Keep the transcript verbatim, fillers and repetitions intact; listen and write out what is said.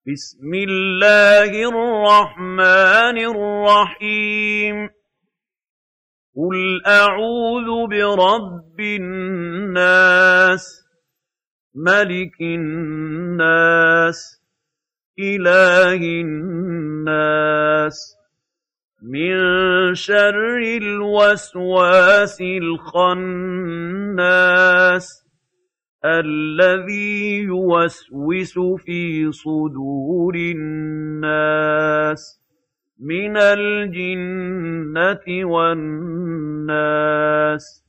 بسم الله الرحمن الرحيم قل أعوذ برب الناس ملك الناس إله الناس من شر الوسواس الخناس الذي يوسوس في صدور الناس من الجنة والناس